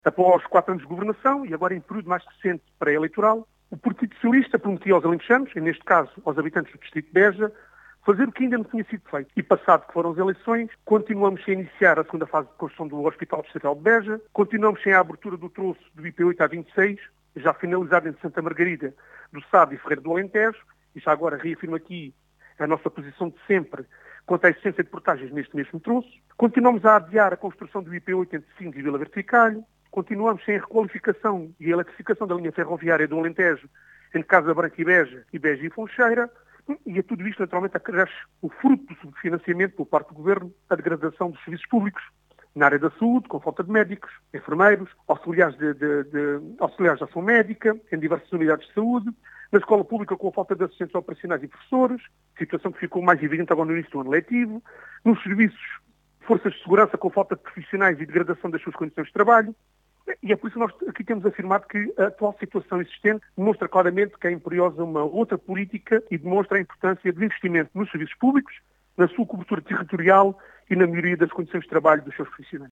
Após 4 anos de governação e agora em período mais recente pré-eleitoral, o Partido Socialista prometia aos alentejanos, e neste caso aos habitantes do Distrito de Beja, fazer o que ainda não tinha sido feito. E passado que foram as eleições, continuamos sem iniciar a segunda fase de construção do Hospital Distrital de Beja, continuamos sem a abertura do troço do IP8 à 26, já finalizado entre Santa Margarida, do Sado e Ferreira do Alentejo, e já agora reafirmo aqui a nossa posição de sempre quanto à existência de portagens neste mesmo troço. Continuamos a adiar a construção do IP8 entre Sines e Vila Verticalho, continuamos sem a requalificação e a eletrificação da linha ferroviária do Alentejo entre Casa Branca e Beja e Foncheira, e a tudo isto naturalmente acresce o fruto do subfinanciamento por parte do Governo, a degradação dos serviços públicos na área da saúde, com falta de médicos, enfermeiros, auxiliares de ação médica, em diversas unidades de saúde, na escola pública com a falta de assistentes operacionais e professores, situação que ficou mais evidente agora no início do ano letivo, nos serviços de forças de segurança com falta de profissionais e degradação das suas condições de trabalho. E é por isso que nós aqui temos afirmado que a atual situação existente demonstra claramente que é imperiosa uma outra política e demonstra a importância do investimento nos serviços públicos, na sua cobertura territorial e na melhoria das condições de trabalho dos seus profissionais.